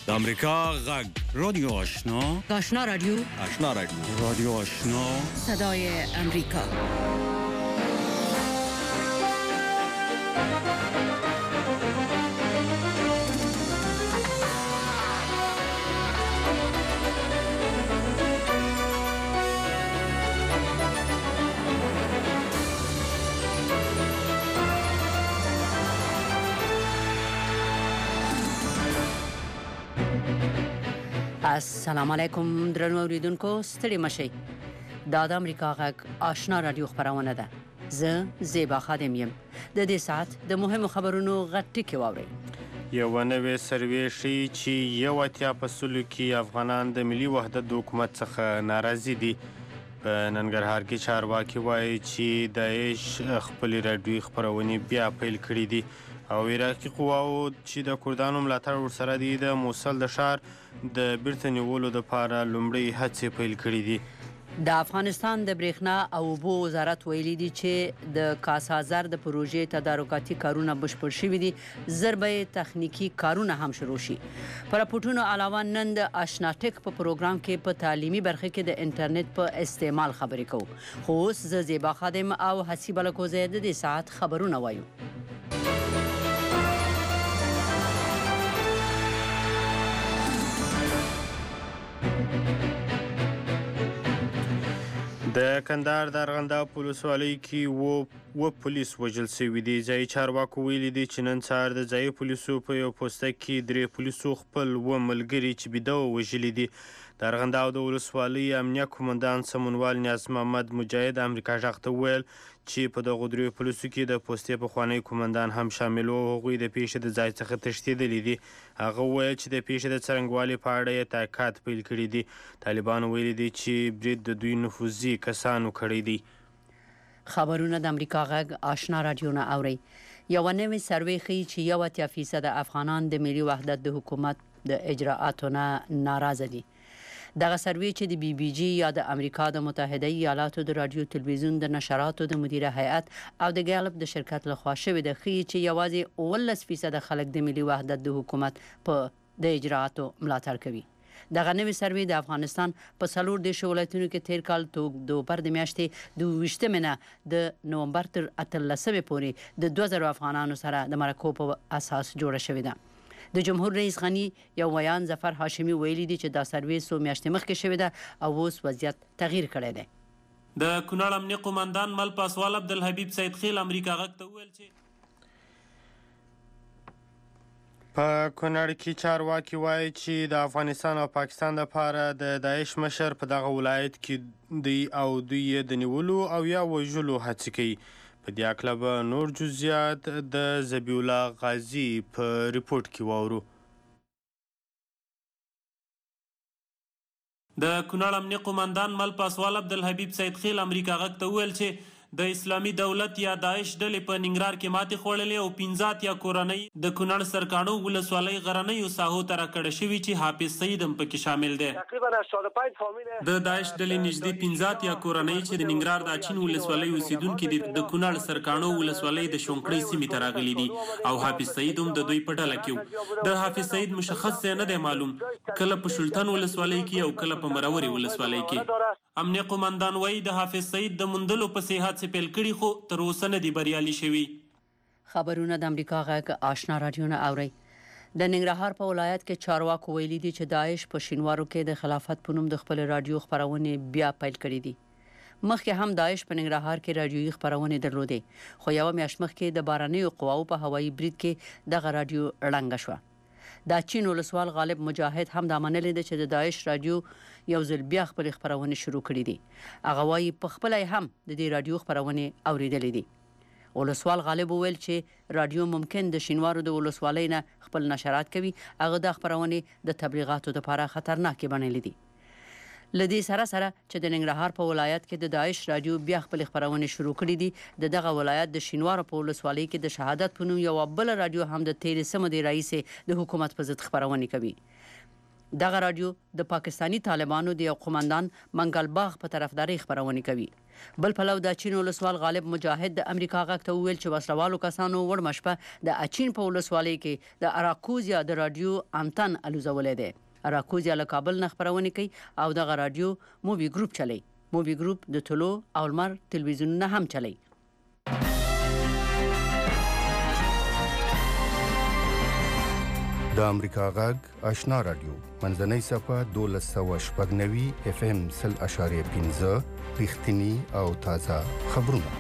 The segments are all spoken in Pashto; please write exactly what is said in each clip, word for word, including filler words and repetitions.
د امریکا غږ رادیو آشنا آشنا رادیو آشنا رادیو رادیو آشنا صدای امریکا. السلام علیکم درنو اوریدونکو، ستړي مشئ. دا د امریکا غږ آشنا رادیو خپرونه ده. زه زیبا خادم یم. د دې ساعت د مهمو خبرونو غټ ټکي واورئ. یوه نوې سروې ښیي چې یو اتیا په سلو کې افغانان د ملي وحدت د حکومت څخه ناراضي دي. په ننګرهار کې چارواکي وایي چې داعش خپلې راډیوي خپرونې بیا پیل کړي دي او عراقي قواو چې د کردانو ملاتړ ورسره دي د موصل د ښار د بیرته نیولو دپاره لومړۍ هڅې پیل کړي دي. د افغانستان د برېښنا او اوبو وزارت ویلي دي چې د کاسازر د پروژې تدارکاتي کارونه بشپړ شوي دي. زر به یې تخنیکي کارونه هم شروع شي. په راپورټونو علاوه نن د آشنا ټک په پروګرام کې په تعلیمي برخه کې د انټرنیټ په استعمال خبرې کوو. خو اوس زه زیبا خادم او حسیبه لکوزی د دې ساعت خبرونه وایو. د کندهار د ارغنداب په ولسوالۍ کې اووه پولیس وژل شوي دي. ځایي چارواکو ویلي دي چې نن سهار د ځایي پولیسو په یو پوسته کې درې پولیسو خپل اووه ملګري چې بیده وه وژلي دي. د ارغنداب د ولسوالۍ امنیه قومندان سمونوال نیاز محمد مجاهد امریکا غږ ته وویل چې په دغو دریو پولیسو کې د پوستې پخوانی قومندان هم شامل و. هغوی د پیښې د ځای څخه تښتېدلي دي. هغه وویل چې د پیښې د څرنګوالي په اړه یې تحقیقات پیل کړي دي. طالبانو ویلي دي چې برید د دوی نفوذي کسانو کړی دی. خبرونه د امریکا غږ آشنا رادیو نه اورئ. یوه نوې سروې ښیي چې یو اتیا فیصده افغانان د ملي وحدت د حکومت د اجراءاتو نه ناراضه دي. دغه سروې چې د بی بی جی یا د امریکا د متحده ایالاتو د رادیو تلویزیون د نشراتو د مدیره هیئت او د ګالب د شرکت لخوا شوې ده، ښیي چې یوازې اوولس فیصده خلک د ملي وحدت د حکومت په د اجراءاتو ملاتړ کوي. دغه نوې سروې د افغانستان په څلور دېرشو ولایتونو کې تیر کال اکتوبر د میاشتې د اوه ویشتمې نه د نومبر تر اتلسمې پورې د دوه زرو افغانانو سره د مرکو په اساس جوړه شوې ده. د جمهور رئیس غني یو ویان ظفر هاشمي ویلي دي چې دا سروې څو میاشتې مخکې شوې ده او اوس وضعیت تغییر کړی دی. د کونړ امنیه قومندان مل پاسوال عبدالحبیب سید خیل امریکا غږ ته وویل چې په کونړ کې چارواکي وایي چې د افغانستان او پاکستان لپاره د داعش مشر په دغه ولایت کې دی او دوی یې د نیولو او یا وژلو هڅې کوي. په دې هکله به نور جزئیات د ذبیح الله غازي په ریپورټ کې واورو. د کونړ امنیه قومندان مل پاسوال عبدالحبیب سید خیل امریکا غږ ته وویل چې د اسلامي دولت یا داعش ډلې په ننګرهار کې ماتې خوړلې او پنځه اتیا کورنۍ د کونړ سرکاڼو ولسوالۍ غرنیو ساحو ته راکړه شوي چې حافظ سعید هم پکې شامل دی. د داعش ډلې نږدې پنځه اتیا کورنۍ چې د ننګرهار د اچین ولسوالۍ اوسیدونکي دي د کونړ سرکاڼو ولسوالۍ د شونکړۍ سیمې ته راغلي دي او حافظ سعید هم د دوی په ډله کې و. د حافظ سعید مشخص ځای نه دی معلوم، کله په شلتن ولسوالۍ کې او کله په مرورې ولسوالۍ کې. امنیه قومندان وایي د حافظ سعید د موندلو پسې هڅې پیل کړي خو تر اوسه نه دي بریالي شوي. خبرونه د امریکا غږ آشنا رادیو نه اورئ. د ننګرهار په ولایت کې چارواکو ویلي دي چې داعش په شینوارو کې د خلافت په نوم د خپل رادیو خپرونې بیا پیل کړي دي. مخکې هم داعش په ننګرهار کې رادیويي خپرونې درلودې، خو یوه میاشت مخکې د بارانیو قواو په هوایي برید کې دغه رادیو ړنګه شوه. د چین ولسوال غالب مجاهد هم دا منلې ده چې د داعش رادیو یو ځل بیا خپلې خپرونې شروع کړي دي. هغه وایي په خپله هم د دې رادیو خپرونې اورېدلې دي. ولسوال غالب وویل چې رادیو ممکن د شینوارو د ولسوالۍ نه خپل نشرات کوي. هغه دا خپرونې د تبلیغاتو لپاره خطرناکې بڼلې دي. له دې سره سره چې د ننګرهار په ولایت کې د داعش رادیو بیا خپل خپرونې شروع کړي دي، د دغه ولایت د شینوارو په ولسوالۍ کې د شهادت په نوم یوه بله رادیو هم د تېرې څه مودې راهیسې د حکومت په ضد خپرونې کوي. دغه رادیو د پاکستانی طالبانو د یو قومندان منګل باغ په طرفداري خبرونه کوي. بل پلو د اچین ولسوال غالب مجاهد د امریکا غږ ته وویل چې وسلوالو کسانو وړ مشپه د اچین په ولسوالۍ کې د اراکوزیا د رادیو انتن الوزولې ده. اراکوزیا له کابل نه خبرونه کوي او دغه رادیو مووی ګروپ چلی. مووی ګروپ د طلوع او لمر تلویزیونونه هم چلی. د امریکا غږ آشنا رادیو منځنۍ صفه دولس سوه شپږ نوي اف ام سل اشاریه پنځه رښتیني او تازه خبرونه.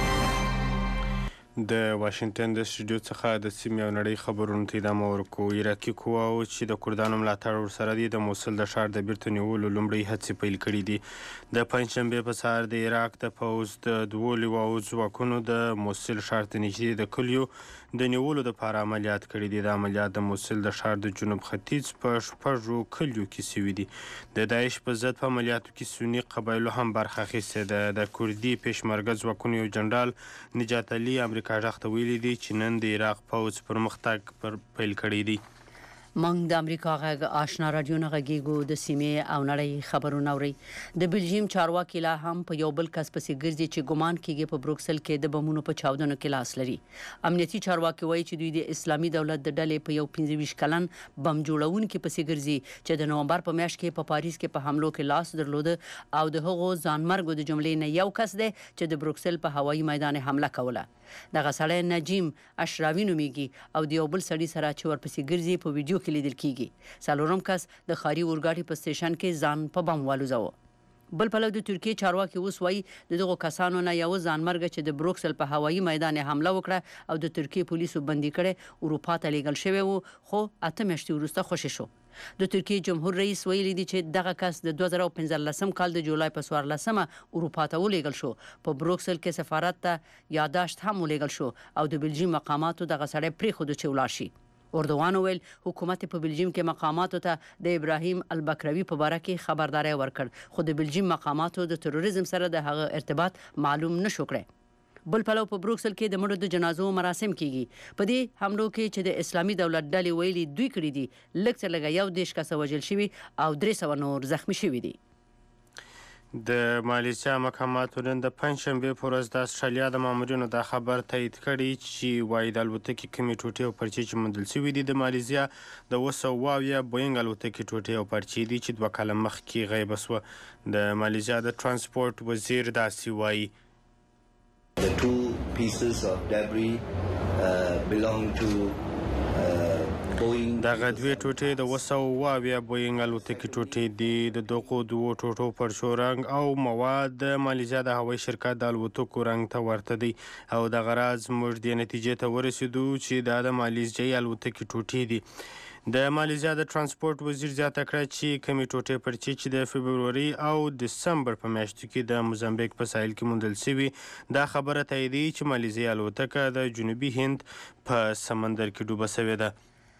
د واشنگټن د سټوډیو څخه د سیمې او نړۍ خبرونو ته ادامه ورکوو. عراقي قواو چې د کردانو ملاتړ ورسره دي د موصل د ښار د بیرته نیولو لومړۍ هڅې پیل کړي دي. د پنجشنبې په سهار د عراق د پوځ د دوو لواو ځواکونو د موصل ښار ته نږدې د کلیو د نیولو دپاره عملیات کړي دي. د عملیات د موصل د ښار د جنوب ختیځ په شپږو کلیو کې سوي دي. د داعش په ضد په عملیاتو کې سني قبایلو هم برخه اخیستې ده. د کردي پېشمرګه ځواکونو یو جنرال نجات علي امریکا غږ ته ویلي دي چې نن د عراق پوځ پرمختګ پر پیل کړی دی. مونږ د امریکا غږ آشنا رادیو نه غږیږو. د سیمې او نړۍ خبرونه اورئ. د بلجیم چارواکي لا هم په یو بل کس پسې ګرځي چې ګمان کیږي په بروکسل کې د بمونو په چاودنو کې لاس لري. امنیتي چارواکي وایي چې دوی د اسلامي دولت د ډلې په یو پنځه ویشت کلن بم جوړونکي پسې ګرځي چې د نومبر په میاشت کې په پاریس کې په حملو کې لاس درلوده او د هغو ځانمرګو د جملې نه یو کس دی چې د بروکسل په هوایي میدان حمله کوله. دغه سړی نجیم اشراوي نومیږي او د یو بل سړي سره چې ورپسې ګرځي په ویډیو کې لیدل کیږي. څلورم کس د ښاري اورګاډي په سټیشن کې ځان په بم والوزاوه. بل پلو د ترکیې چارواکي اوس وایي د دغو کسانو نه یو ځانمرګه چې د بروکسل په هوایي میدان حمله وکړه او د ترکیې پولیسو بندي کړي اروپا ته لیږل شوی و خو اته میاشتې وروسته خوشي شو. د ترکیې جمهور رئیس ویلي دي چې دغه کس د دوه زره پنځلسم کال د جولای په څوارلسمه اروپا ته ولیږل شو. په بروکسل کې سفارت ته یاداشت هم ولیږل شو او د بلجیم مقاماتو دغه سړی پرېښوده چې ولاړ شي. اردوغان ویل حکومت په بلجیم کې مقاماتو ته د ابراهیم البکروي په باره کې خبرداری ورکړ خو د بلجیم مقاماتو د تروریزم سره د هغه ارتباط معلوم نشو کړی. بل پلو په بروکسل کې د مړو د جنازو مراسم کیږي. په دې حملو کې چې د اسلامي دولت ډلې ویلي دوی کړي دي لږ څه لږه یو دېرش کسه وژل شوي او درې سوه نور زخمي شوي دي. د مالیزیا محکماتو نن د پنجشنبې په ورځ د استرالیا د مامورینو دا خبر تایید کړی چې وایي د الوتکې کومې ټوټې او پرچې چې موندل سوي دي د مالیزیا د اوه سوه اویا بوینګ الوتکې ټوټې او پرچې دي چې دوه کاله مخکې غیبه سوه. د مالیزیا د ترانسپورټ وزیر داسې وایي The two pieces of debris uh, belong to uh, Boeing. دغه دوې ټوټې د اوه سوه اوه اویا بوینګ الوتکې ټوټې دي. د دغو دوو ټوټو پرچو رنګ او مواد د مالیزیا د هوایي شرکت د الوتکو رنګ ته ورته دی او دغه راز موږ دې نتیجې ته ورسېدو چې دا د مالیزیایي الوتکې ټوټې دي. د مالیزیا د ترانسپورټ وزیر زیاته کړه چې کمې ټوټې پرچې چې د فبروري او دسمبر په میاشتو کې د موزمبیک په ساحل کې موندل سوي دا خبره تاییدوي چې مالیزیا الوتکه د جنوبي هند په سمندر کې ډوبه سوې ده.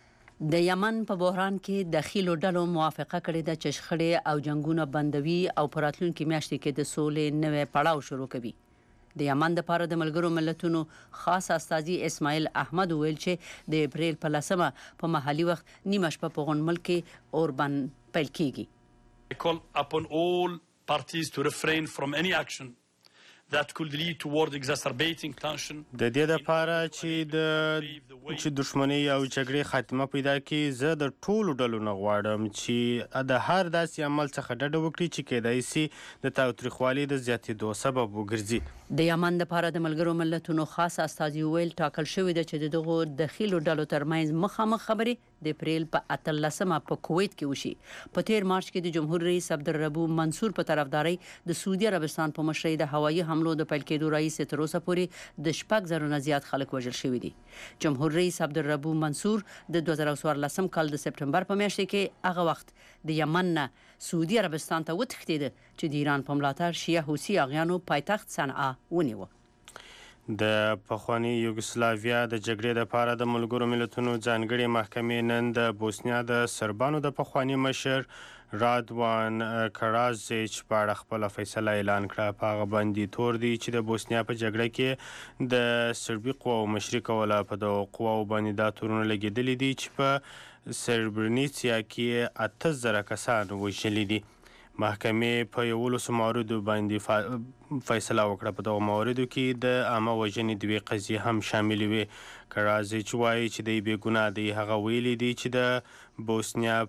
د یمن په بحران کې د خیلو ډلو موافقه کړې ده چې شخړې او جنګونه بندوي او په راتلونکي میاشتې کې د سولې نوی پړاو شروع کوي. د یمن دپاره د ملګرو ملتونو خاص استازي اسماعیل احمد ویل چې د اپریل په لسمه په محلي وخت نیمه شپه په غونډ ملک کې اوربن پیل کیږي. I call upon all parties to refrain from any action that could lead toward exacerbating tension. د دې لپاره چې د چې دښمنۍ او جګړې خاتمه پیدا کړي زه د ټولو ډلو نه غواړم چې د هر داسې عمل څخه ډډه وکړي چې کیدای شي د تاوتریخوالي د زیاتېدو سبب وګرځي. د یمن لپاره د ملګرو ملتونو خاص استازي ویل ټاکل شوی ده چې دغو دخیلو ډلو ترمنځ مخامخ خبرې د اپریل په اتلسمه په کویت کې وشي. په تیر مارچ کې د جمهور رئیس عبدالربو منصور په طرفداري د سعودي عربستان په مشرۍ د هوایي حملو د پیل کېدو راهیسې تر اوسه پورې د شپږ زرو نه زیات خلک وژل شوي دي. جمهور رئیس عبدالربو منصور د دوه زره څوارلسم کال د سپټمبر په میاشت کې هغه وخت د یمن نه سعودي عربستان ته وتښتېده چې د ایران په ملاتړ شیعه حوثي اغیانو پایتخت صنعا ونیوه. د پخواني یوګسلاویا د جګړې لپاره د ملګرو ملتونو ځانګړې محکمې نن د بوسنیا د سربانو د پخواني مشر رادوان کراژیچ په اړه خپله فیصله اعلان کړه. په هغه باندې تور دی چې د بوسنیا په جګړه کې د سربي قواو مشري کوله. په دغو قواو باندې دا تورونه لګېدلي دي چې په سربرنیڅیا کې اته زره کسان وژلي دي. محکمې په یولسو مواردو باندې فیصله وکړه. په دغو مواردو کې د عامه وژنې دوې قضیې هم شاملې وې. کراژیچ وایي چې دی بې ګناه دی. هغه ویلي دی چې د بوسنیا